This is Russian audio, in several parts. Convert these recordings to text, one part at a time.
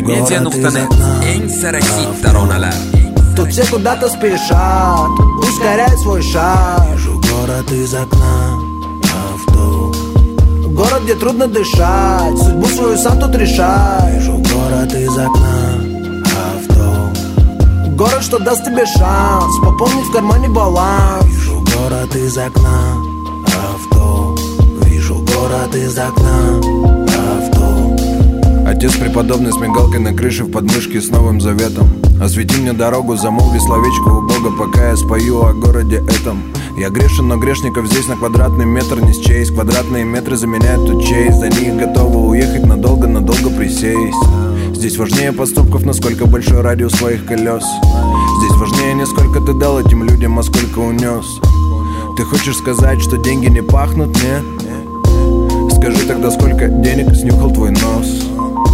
mp3media.net eng sara hit taronalar. Тут все куда-то спешат, ускоряй свой шаг. Вижу город из окна, авто. Город, где трудно дышать, судьбу свою сам тут решай. Вижу город из окна, авто. Город, что даст тебе шанс пополнить в кармане баланс. Вижу город из окна, авто. Вижу город из окна, авто. Отец преподобный с мигалкой на крыше в подмышке с Новым Заветом. Освети мне дорогу, замолви словечко у Бога, пока я спою о городе этом. Я грешен, но грешников здесь на квадратный метр не счесть. Квадратные метры заменяют тут честь. За них готовы уехать надолго присесть. Здесь важнее поступков, насколько большой радиус своих колес. Здесь важнее не сколько ты дал этим людям, а сколько унес. Ты хочешь сказать, что деньги не пахнут, нет? Скажи тогда, сколько денег снюхал твой нос.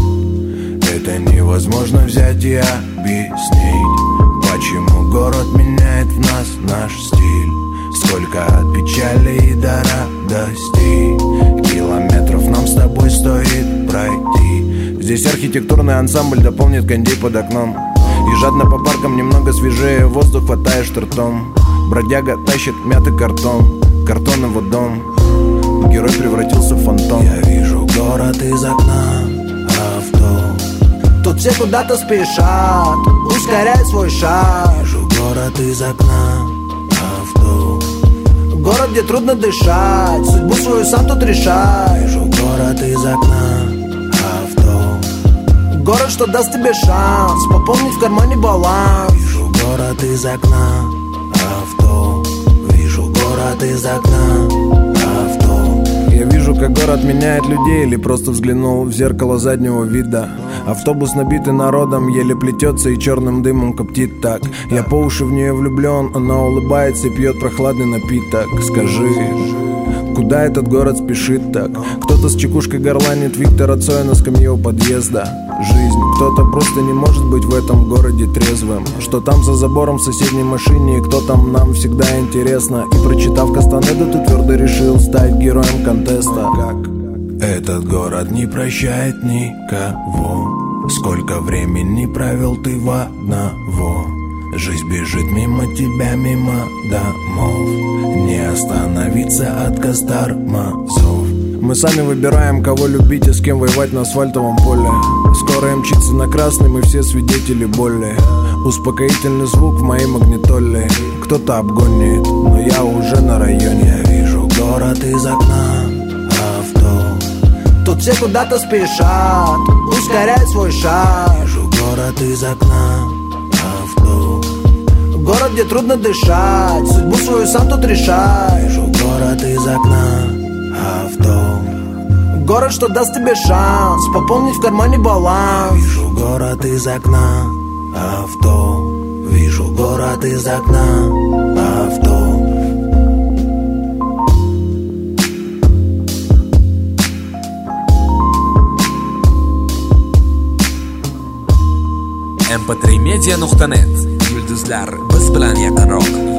Это невозможно взять и объяснить, почему город меняет в нас наш стиль. Сколько от печали и до радости километров нам с тобой стоит пройти. Здесь архитектурный ансамбль дополнит кондей под окном. И жадно по паркам немного свежее воздух хватаешь ртом. Бродяга тащит мятый картон, картон его дом. Герой превратился в фантом. Я вижу город из окна, авто. Тут все куда-то спешат, ускоряй свой шаг. Вижу город из окна, авто. Город, где трудно дышать, судьбу свою сам тут решай. Вижу город из окна, авто. Город, что даст тебе шанс пополнить в кармане баланс. Вижу город из окна, авто. Вижу город из окна, авто. Я вижу, как город меняет людей, или просто взглянул в зеркало заднего вида. Автобус, набитый народом, еле плетется и черным дымом коптит так. Я по уши в нее влюблен, она улыбается и пьет прохладный напиток. Скажи, куда этот город спешит так? Кто-то с чекушкой горланит Виктора Цоя на скамье у подъезда. Жизнь, кто-то просто не может быть в этом городе трезвым. Что там за забором в соседней машине и кто там, нам всегда интересно. И прочитав Кастанеду, ты твердо решил стать героем контеста. Как? Этот город не прощает никого. Сколько времени провел ты в одного. Жизнь бежит мимо тебя, мимо домов. Не остановиться от тормозов. Мы сами выбираем, кого любить и с кем воевать на асфальтовом поле. Скоро мчится на красный, мы все свидетели боли. Успокоительный звук в моей магнитоле. Кто-то обгонит, но я уже на районе. Я вижу город из окна, авто. Тут все куда-то спешат, ускоряй свой шаг. Вижу город из окна, авто. Город, где трудно дышать, судьбу свою сам тут решай. Вижу город из окна, авто. Город, что даст тебе шанс пополнить в кармане баланс. Вижу город из окна, авто. Вижу город из окна, авто. mp3media.net Yulduzlar biz bilan yaqinroq.